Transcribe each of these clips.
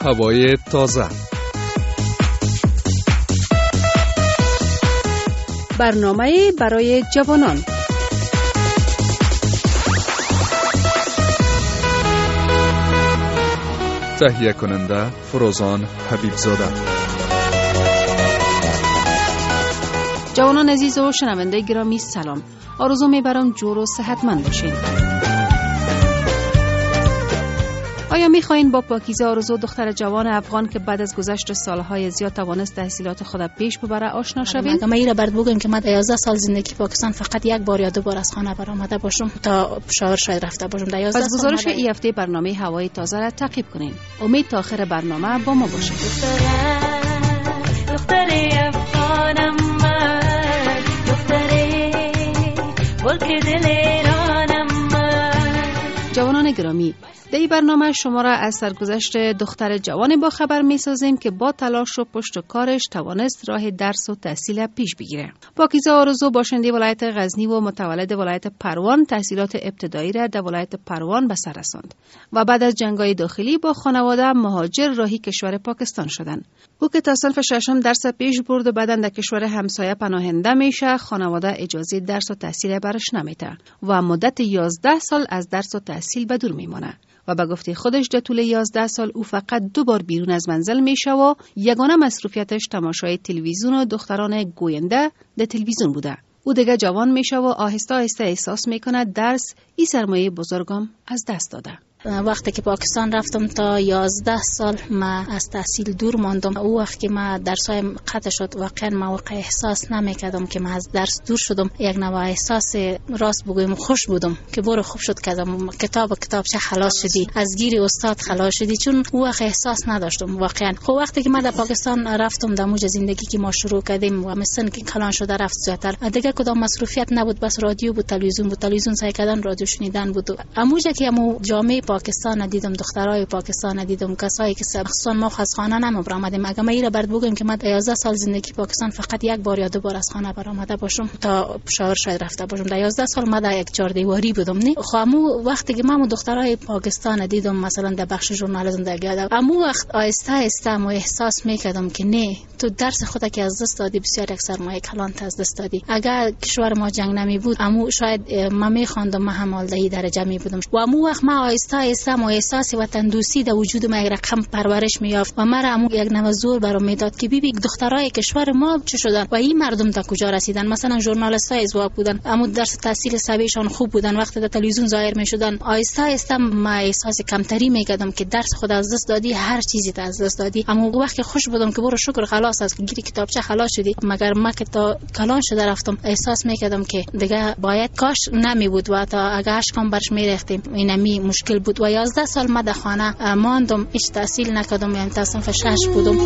هوای تازه. برنامه برای جوانان. تهیه کننده فروزان حبیبزاده. جوانان عزیز و شنونده گرامی سلام. آرزو میبرم جور و صحتمند باشین. آیا میخواین با پاکیزه آرزو دختر جوان افغان که بعد از گذشت سالهای زیاد توانست تحصیلات خود پیش ببره آشنا شوین؟ اگه من برات بگم که من 11 سال زندگی پاکستان فقط یک بار یا دو بار از خانه برآمده باشم تا شاور شاید رفته باشم. در 11 پس گزارش این هفته برنامه هوای تازه را تعقیب کنین. امید تا آخر برنامه با ما باشید. دختر افغانم من، دختر ولک دل ایرانم من. جوانان گرامی، در این برنامه شما را از سرگذشت دختر جوان با خبر می سازیم که با تلاش و پشت و کارش توانست راه درس و تحصیل پیش بگیره. پاکیزه آرزو باشنده ولایت غزنی و متولد ولایت پروان تحصیلات ابتدایی را در ولایت پروان به سر رساند و بعد از جنگ‌های داخلی با خانواده مهاجر راهی کشور پاکستان شدند. او که تا صنف ششم درس پیش برد و بعداً در کشور همسایه پناهنده میشه، خانواده اجازه درس و تحصیل برش نمیده و مدت 11 سال از درس و تحصیل به دور میمونه. و به گفته خودش در طول 11 سال او فقط 2 بار بیرون از منزل میشه و یگانه مصروفیتش تماشای تلویزیون و دختران گوینده در تلویزیون بوده. او دیگه جوان میشه و آهسته آهسته احساس میکنه درس این سرمایه بزرگم از دست داده. وقتی که پاکستان رفتم تا 11 سال من از تحصیل دور ماندم. او وقت که من درسایم قطع شد واقعا موقع احساس نمیکردم که من از درس دور شدم. یک نوع احساس راست بگویم خوش بودم که برو خوب شد که کتابچه خلاص شدی، از گیر استاد خلاص شدی، چون او وقت احساس نداشتم واقعا. خب وقتی که من در پاکستان رفتم در موج زندگی که ما شروع کردیم و مثلا که کلان شده رفت زیاتر دیگه کدام مسئولیت نبود، بس رادیو بود، تلویزیون سعی کردن رادیو شنیدن بود. اموجه که امو جامعه پاکستان دیدم، دخترای پاکستان دیدم، کسایی که سرخصان ما از خانه نمی‌آمدیم. اگه من ایره برات بگم که من 11 سال زندگی پاکستان فقط یک بار یا 2 بار از خانه برآمده باشم تا شاور شاید رفته باشم. در 11 سال من در یک چهار دیواری بودم. نه خامو وقتی که من دخترای پاکستان دیدم مثلا در بخش ژورنالیسم در امو وقت آهسته آهسته مو احساس میکردم که نه تو درس خودت که از دست دادی، بسیار یک سرمایه کلان از دست دادی. اگر کشور ما جنگ نمی بود امو شاید من میخواندم من هم بالای درجه می بودم. و امو وقت ما آهسته آهسته مو احساس وطن دوستی در وجود ما یک رقم پرورش میافت و مرا امو یک نوع زور برام میداد که ببین دخترای کشور ما چه شدن و این مردم تا کجا رسیدن. مثلا ژورنالیستای ازوا بودن، امو درس تحصیل سویشان خوب بودن، وقتی در تلویزیون ظاهر میشدن آهسته آهسته ما احساس کمتری میکردم که درس خود از دست دادی، هر چیزی از دست دادی. اما وقتی خوش بودم که برو شکر خلاص است که گیری کتابچه خلاص شدی، مگر ما که تا کلان شده رفتم احساس میکردم که دیگه باید کاش نمی بود و تا اگه اشکام برش میریختیم اینمی مشکل بود. و 11 سال ما در خانه ماندم، هیچ تحصیل نکردم، یعنی تا صنف 6 بودم.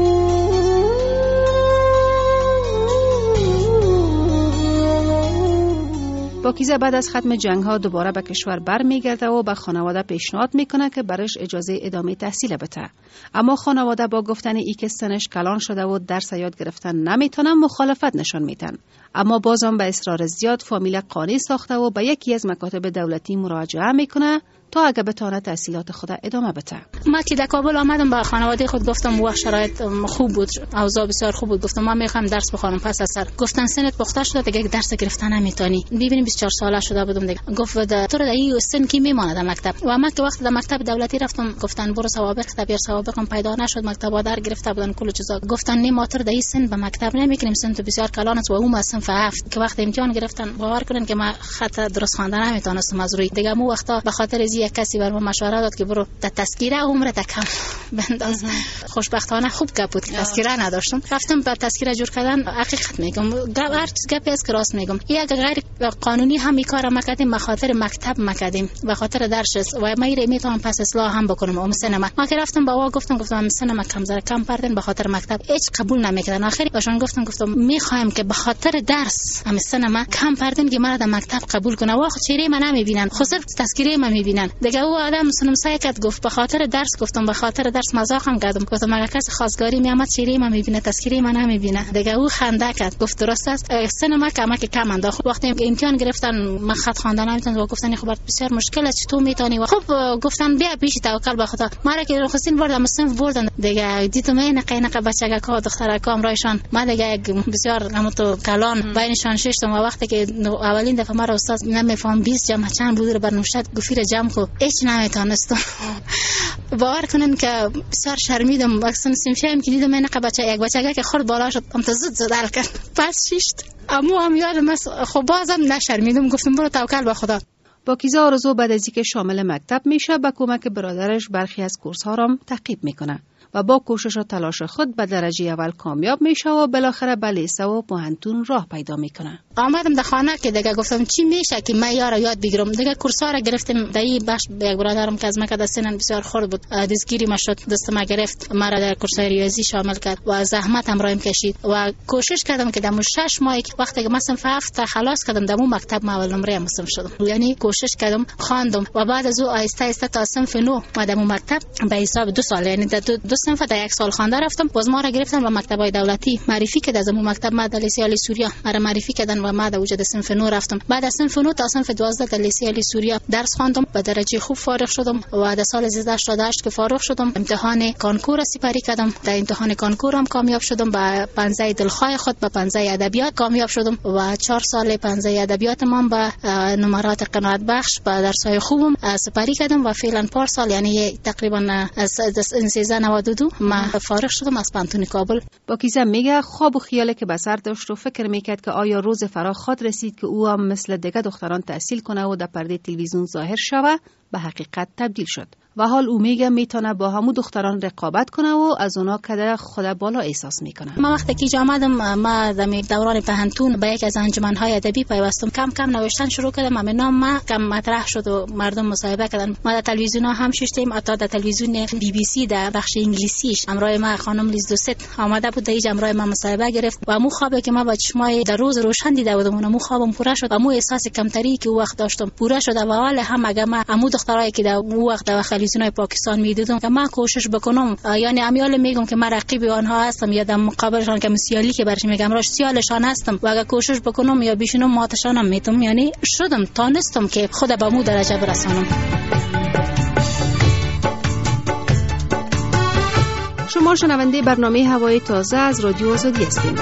پاکیزه بعد از ختم جنگ ها دوباره به کشور برمیگرده و به خانواده پیشنهاد میکنه که برش اجازه ادامه تحصیل بده. اما خانواده با گفتن ای که سنش کلان شده و درس یاد گرفتن نمیتونن مخالفت نشان میدن. اما بازم به اصرار زیاد فامیل قانع ساخته و به یکی از مکاتب دولتی مراجعه میکنه تا اگه بتونه تحصیلات خود ادامه بده. ما که در کابل آمدم با خانواده خود گفتم وقت شرایط خوب بود، اوضاع بسیار خوب بود، گفتم من میخوام درس بخونم. پس از سر گفتن سنت پخته شده دیگه درس گرفتن نمیتونی. ببینیم 24 ساله شده بودم دیگه. گفت تو در این سن کی میمونه در مکتب. و ما که وقت در مکتب دولتی رفتم گفتن برو سوابق تبیر، سوابقم پیدا نشد، مکتب در گرفته بودن کل چیزا. گفتن نه ما تو در این سن به مکتب نمیکنیم، سن تو بسیار کلان است. و اون صنف 7 که وقت امتحان گرفتن باور کنن که ما خط درست خواندن نمیتونستم از روی دیگه. مو وقتا به خاطر از یک کسی بر مشوره داد که برو در تذکیره عمرت کم بنداز. خوشبختانه خوب گپ بود که تذکیره نداشتم. رفتم به تذکیره جور کردن. حقیقت میگم هر چیز گپی است که راست میگم. یک غیر قانونی هم کار مکردیم، به خاطر مکتب مکردیم، به خاطر درس و ما میتونم پس اصلاح هم بکنم. ام سن ما که رفتم با گفتم سن ما کم پردن به خاطر مکتب هیچ قبول نمیکردن. آخری باشون گفتم میخوایم که به خاطر درس ام سن ما کم پردن که مرا در مکتب قبول کنه. واخ چهره من نمیبینن، خود تذکیره من میبینن. دیگه او آدم سنمسای کرد، گفت به خاطر درس. گفتم به خاطر درس مزاحم کردم. گفتم اگه کسی خواستگاری میامد شیری ما میبینه، تذکری ما نمیبینه. دیگه او خنده کرد، گفت درست است، سن ما کم انداخت. وقتی امتحان گرفتن من خط خواندن نمیتونم و گفتن خب بسیار مشکل است، تو میتونی. و خب گفتن بیا پیش توکل به خدا. ما را که رخصتین بردم صنف بردن. دیگه دیدم این قینق بچگکا دخترکا امرایشان. ما دیگه بسیار همون کلان بینشان ششتم. و وقتی که اولین دفعه ما را استاد نمیفهم 20 جمع چند بود رو برنوشت گفیر جمع کو هیچ نمیتونستم. باور کنین که بسیار شرمیدم. اصلا سمشم که دیدم این یک بچگا که خورد بالا شد امتزد زدال کرد پس شیشت. اما هم یادم خب بازم نشرمیدم، گفتم برو توکل به خدا. پاکیزه آرزو بعد از اینکه شامل مکتب میشه با کمک برادرش برخی از کورس ها را تعقیب میکنه و با کوشش و تلاش خود به درجه اول کامیاب میشه و بالاخره به لیسه و پوهنتون راه پیدا میکنه. آمدم در خانه که دیگه گفتم چی میشه که من یاد بگیرم. دیگه کورس‌ها را گرفتم. در این بخش یک برادرم که از من که سنن بسیار خرد بود دستگیری ما شد، دست ما گرفت، مرا در کورس‌های ریاضی شامل کرد و زحمت هم رایم کشید و کوشش کردم که در 6 ماه وقتی که مثلا 7 خلاص کردم در مکتب ما اول نمره مسلم شدم. یعنی کوشش کردم، خواندم و بعد از او آهسته آهسته تا صنف 9 ما در مکتب به حساب 2 سال، یعنی در 2 صنف در 1 سال خوانده رفتم. باز ما را گرفتن به مکتب‌های دولتی معرفی که از مکتب ما در لیسه علی سوریا مرا معرفی کردن و ما در وجود صنف 9 رفتم. بعد از صنف 9 تا صنف 12 در لیسه علی سوریا درس خواندم، به درجه خوب فارغ شدم و در سال 1388 که فارغ شدم امتحان کانکور سپاری کردم. در امتحان کانکور هم کامیاب شدم، با پنجه دلخواه خود به پنجه ادبیات کامیاب شدم و 4 سال پنجه ادبیات من به نمرات قناعت بخش به درس‌های خوبم سپاری کردم و فعلا پارسال یعنی تقریبا از 1392 ما فارغ شدم از پانتون کابل. پاکیزه میگه خواب و خیالی که به سر داشت و فکر میکرد که آیا روز فرا خود رسید که او هم مثل دیگه دختران تحصیل کنه و در پرده تلویزیون ظاهر شوه، به حقیقت تبدیل شد و حال او میگه میتونه با همو دختران رقابت کنه و از اونا کده خود بالا احساس میکنه. ما وقتی که آمدم ما در دوران پهنتون به یک از انجمن‌های ادبی پیوستم، کم کم نوشتن شروع کردم. همین نام ما کم مطرح شد و مردم مصاحبه کردن. ما در تلویزیون هم ششتیم، حتی در تلویزیون بی بی سی در بخش انگلیسیش همراه ما خانم لیز دوست آمده بود، در همراه ما مصاحبه گرفت و مو خوابی که ما با چشمای در روز روشن دیده بودم اونم خوابم پوره شد و مو احساس کمتری که او وقت داشتم پوره شد. و حال هم اگه ما عمو دخترایی که در او وقت در تلویزیون پاکستان میدیدم که ما کوشش بکنم، یعنی امیال میگم که من رقیب آنها هستم یا در مقابلشان که مسیالی که برش میگم راش سیالشان هستم و اگه کوشش بکنم یا بیشونم ماتشانم میتونم، یعنی شدم تانستم که خود به مو درجه برسانم. شما شنونده برنامه هوای تازه از رادیو آزادی هستید.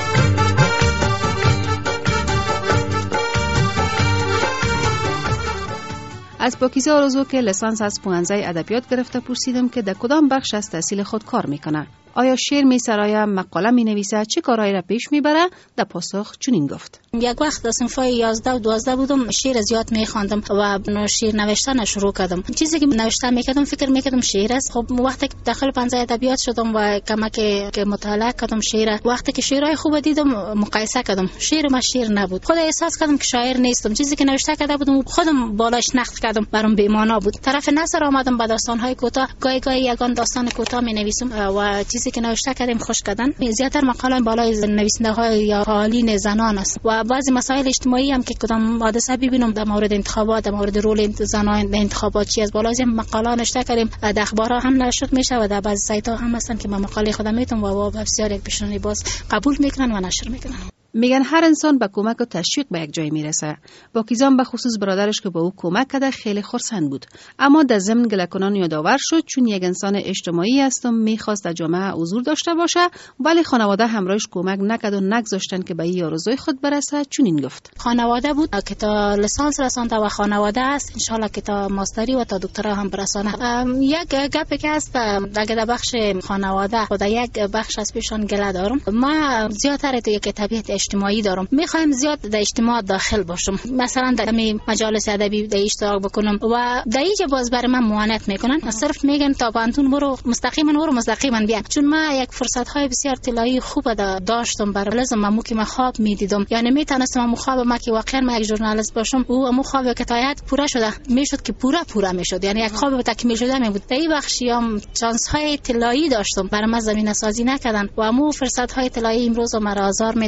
از پاکیزه آرزو که لیسانس از پوهنځی ادبیات گرفته پرسیدم که در کدام بخش از تحصیل خود کار میکنه. آیا شعر میسراید، مقاله مینویسه، چه کارهایی را پیش میبره؟ در پاسخ چنین گفت: یک وقت در صنفای 11 و 12 بودم، شعر زیاد میخواندم و شعر نوشتن شروع کردم. چیزی که نوشتن میکردم فکر میکردم شعر است. خب وقتی که داخل پنجه ادبیات شدم و کمک که مطالعه کردم شعر، وقتی که شعرهای خوب دیدم مقایسه کردم، شعر ما شعر نبود. خود احساس کردم که شاعر نیستم. چیزی که نوشته کرده بودم خودم بالاش نقد کردم، برام بی معنا بود. طرف نثر آمدم با داستانهای کوتاه، گاهی یگان داستان کوتاه مینویسم و چیزی که نوشته کردم خوش کردن. زیاتر مقاله بالای نویسنده‌های یا حالین زنان است و بعضی مسائل اجتماعی هم که کدام حادثه ببینم در مورد انتخابات، در مورد رول زنان در انتخابات چی از بالای مقاله نوشته کردم. در اخبارها هم نشر میشه و در بعضی سایت‌ها هم هستن که من مقاله خودم میتونم و بسیار یک پیشنهادی باز قبول میکنن و نشر میکنن. میگن هر انسان به کمک و تشویق به یک جای میرسه. پاکیزه به خصوص برادرش که به او کمک کرده خیلی خرسند بود، اما در ضمن گله‌کنان یادآور شد چون یک انسان اجتماعی است و میخواست در جامعه حضور داشته باشه، ولی خانواده همراهش کمک نکرد و نگذاشتن که به این آرزوی خود برسه. چنین گفت: خانواده بود که تا لیسانس رسانده و خانواده است ان شاء الله که تا ماستری و تا دکترا هم برسانه. یک گپی که است اگه در بخش خانواده خود یک بخش از پیشان گله دارم، ما زیاتر تو یک طبیعت اجتماعی دارم، میخوایم زیاد در اجتماع داخل باشم، مثلا در مجالس ادبی در اشتراک بکنم و در اینجا باز برای من معاونت میکنن، صرف میگن تا پانتون برو مستقیما بیا. چون ما یک فرصت های بسیار طلایی خوب داشتم برای لازم مو که من خواب میدیدم، یعنی میتونستم مو خواب ما که واقعا من یک ژورنالیست باشم او مو خواب که تایید پورا شده میشد که پورا میشد، یعنی یک خواب تکمیل شده می بود. در این بخشیام چانس های طلایی داشتم برای من زمینه سازی نکردن و مو فرصت های طلایی امروز مرا آزار میدن.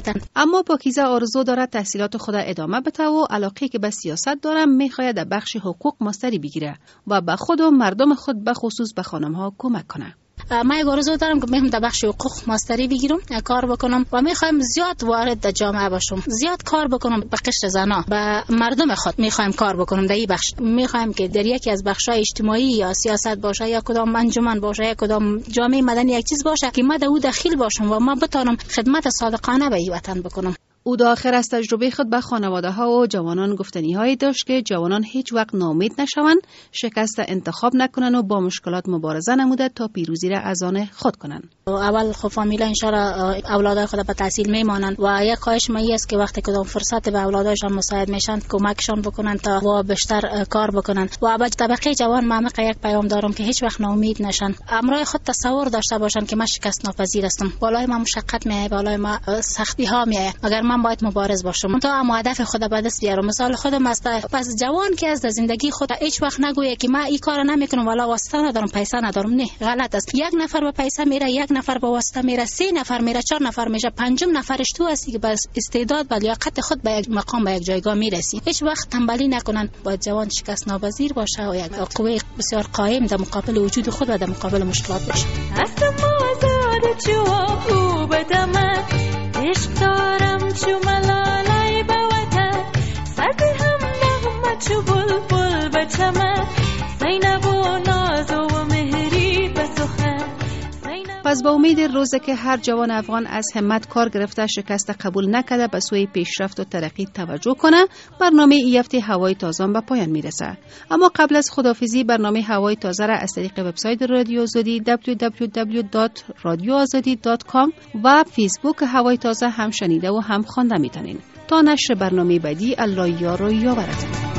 اما پاکیزه آرزو دارد تحصیلات خود ادامه بده و علاقه که به سیاست دارم میخواهد در بخش حقوق ماستری بگیره و به خود و مردم خود به خصوص به خانم‌ها کمک کنه. من یک آرزو دارم که میخوام در بخش حقوق ماستری بگیرم، کار بکنم و میخوایم زیاد وارد در جامعه باشم، زیاد کار بکنم به قشر زنا، به مردم خود میخوایم کار بکنم در این بخش. میخوایم که در یکی از بخش‌های اجتماعی یا سیاست باشه یا کدام انجمن باشه یا کدام جامعه مدنی یک چیز باشه که من در او داخل باشم و من بتونم خدمت صادقانه به این وطن بکنم. او داخل از تجربه خود به خانواده ها و جوانان گفتنی‌هایی داشت که جوانان هیچ وقت ناامید نشوند، شکست انتخاب نکنند و با مشکلات مبارزه نموده تا پیروزی را از آن خود کنند. اول خب فامیلا ان شاءالله اولادای خود به تحصیل میمانند و یک خواهش من است که وقتی کدام فرصت به اولادایشان مساعد میشن کمکشان بکنن تا و بیشتر کار بکنن. و به طبقه جوان من یک پیام دارم که هیچ وقت ناامید نشن، امروز خود تصور داشته باشن که من شکست ناپذیر هستم، بالای من مشقت میایه، بالای من سختی ها میایه، مگر من باید مبارز باشم تا هم هدف خود به دست بیارم. مثال خودم است. پس جوان که از زندگی خود هیچ وقت نگویه که من این کارو نمیکنم والا واسطه ندارم، پیسه ندارم. نه، غلط است. یک نفر به پیسه میره، یک نفر به واسطه میره، 3 نفر میره، 4 نفر میشه، 5م نفرش تو هستی که بس استعداد و لیاقت خود به یک مقام به یک جایگاه میرسی. هیچ وقت تنبلی نکنن، باید جوان شکست ناپذیر باشه و یک قوه بسیار قائم در مقابل وجود خود و در مقابل مشکلات باشه. چو بلبل به چمن زینب و ناز و مهری به سخن. پس با امید روزی که هر جوان افغان از همت کار گرفته شکست قبول نکرده به سوی پیشرفت و ترقی توجه کنه، برنامه این هفته هوای تازه به پایان میرسه. اما قبل از خداحافظی برنامه هوای تازه را از طریق وبسایت رادیو آزادی www.radioazadi.com و فیسبوک هوای تازه هم شنیده و هم خوانده میتونین. تا نشر برنامه بعدی الله یار و یاورتون.